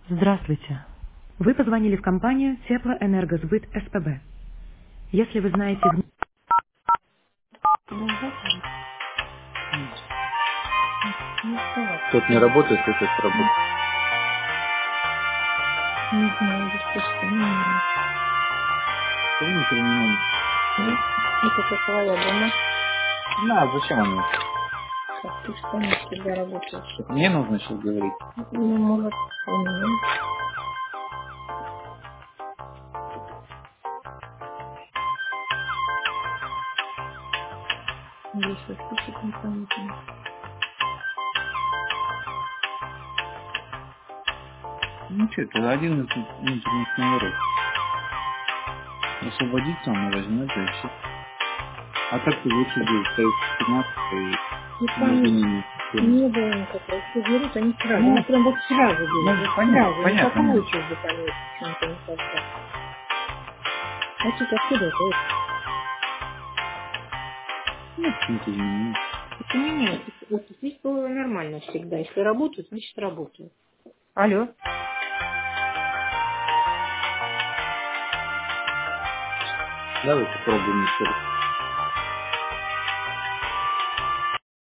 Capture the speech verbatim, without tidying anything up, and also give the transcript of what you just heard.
Здравствуйте. Вы позвонили в компанию Теплоэнергосбыт СПБ. Если вы знаете... в- Ну, вот, не знаю, Тут не работает, тут это не работает. не знаю, за что что, не знаю. Ну, терминал. Ну, это какая дома, На, зачем они? как ты что не всегда работаешь. Это мне нужно сейчас говорить. Ну, может, у меня, если слушать непонятно. Ну что, это один из внутренних номеров. Освободиться он возьмет, да и все. А так ты лучше будет стоит пятнадцать и И между там ними система. не было никакого. Все берут, они сразу, ну Ну, прям вот сразу берут, ну, вот понятно, сразу, понятно, никакого нет. очереди там нет, почему-то никогда. А тут откуда это? Ну, почему-то изменилось. Это меняется. Вот здесь было нормально всегда. Если работают, значит работают. Алло. Давайте попробуем еще раз.